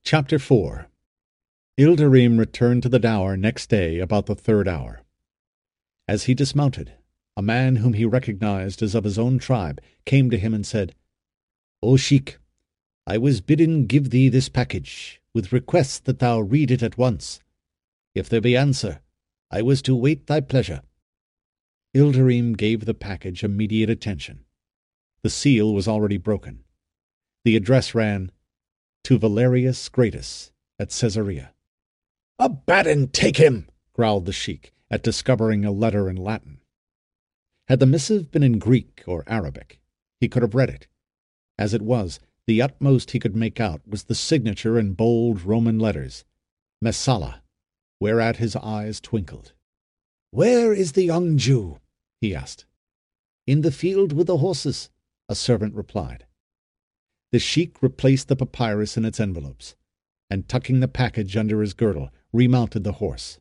Chapter 4. Ilderim returned to the Dower next day about the 3rd hour. As he dismounted, a man whom he recognized as of his own tribe came to him and said, "O Sheik, I was bidden give thee this package, with request that thou read it at once. If there be answer, I was to wait thy pleasure." Ilderim gave the package immediate attention. The seal was already broken. The address ran, "To Valerius Gratus, at Caesarea." "Abaddon take him!" growled the sheik, at discovering a letter in Latin. Had the missive been in Greek or Arabic, he could have read it. As it was, the utmost he could make out was the signature in bold Roman letters, Messala, whereat his eyes twinkled. "Where is the young Jew?" he asked. "In the field with the horses," a servant replied. The sheik replaced the papyrus in its envelopes, and tucking the package under his girdle, remounted the horse.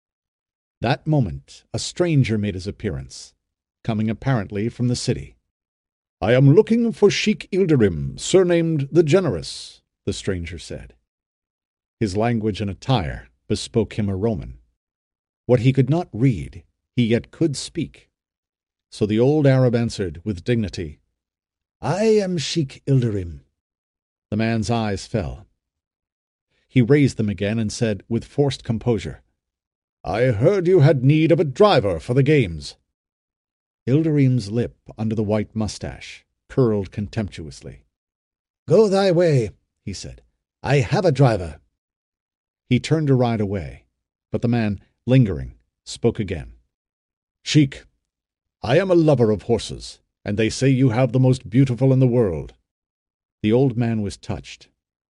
That moment a stranger made his appearance, coming apparently from the city. "I am looking for Sheik Ilderim, surnamed the Generous," the stranger said. His language and attire bespoke him a Roman. What he could not read, he yet could speak. So the old Arab answered with dignity, "I am Sheik Ilderim." The man's eyes fell. He raised them again and said with forced composure, "I heard you had need of a driver for the games." Ilderim's lip under the white mustache curled contemptuously. "Go thy way," he said. "I have a driver." He turned to ride away, but the man, lingering, spoke again. "Sheik, I am a lover of horses, and they say you have the most beautiful in the world." The old man was touched.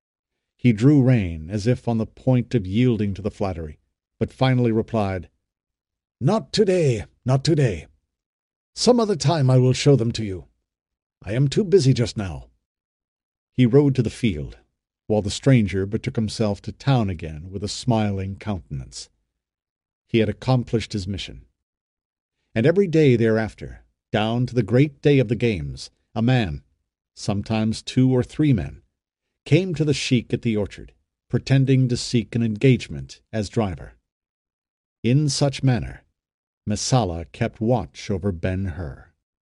He drew rein, as if on the point of yielding to the flattery, but finally replied, "Not today, not today. Some other time I will show them to you. I am too busy just now." He rode to the field, while the stranger betook himself to town again with a smiling countenance. He had accomplished his mission. And every day thereafter, down to the great day of the games, a man, sometimes 2 or 3 men, came to the sheik at the orchard, pretending to seek an engagement as driver. In such manner, Messala kept watch over Ben-Hur.